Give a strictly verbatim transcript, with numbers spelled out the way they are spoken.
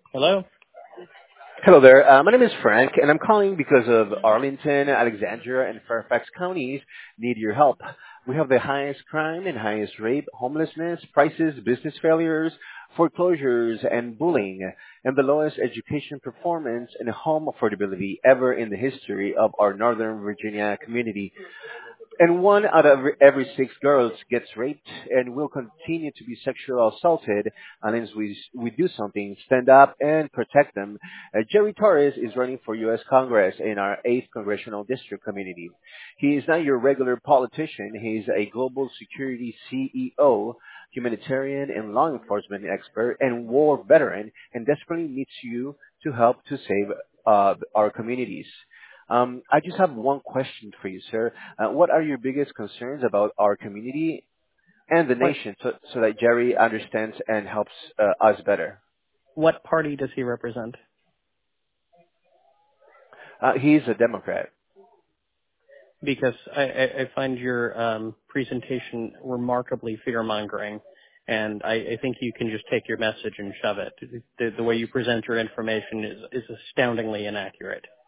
Hello? Hello there. Uh, my name is Frank, and I'm calling because of Arlington, Alexandria, and Fairfax counties need your help. We have the highest crime and highest rape, homelessness, prices, business failures, foreclosures, and bullying, and the lowest education performance and home affordability ever in the history of our Northern Virginia community. And one out of every six girls gets raped and will continue to be sexually assaulted unless we, we do something, stand up and protect them. Uh, Jerry Torres is running for U S. Congress in our eighth Congressional District community. He is not your regular politician. He is a global security C E O, humanitarian and law enforcement expert, and war veteran, and desperately needs you to help to save uh, our communities. Um, I just have one question for you, sir. Uh, what are your biggest concerns about our community and the What nation so, so that Jerry understands and helps uh, us better? what party does he represent? Uh, he's a Democrat. Because I, I, I find your um, presentation remarkably fear-mongering, and I, I think you can just take your message and shove it. The, the way you present your information is, is astoundingly inaccurate.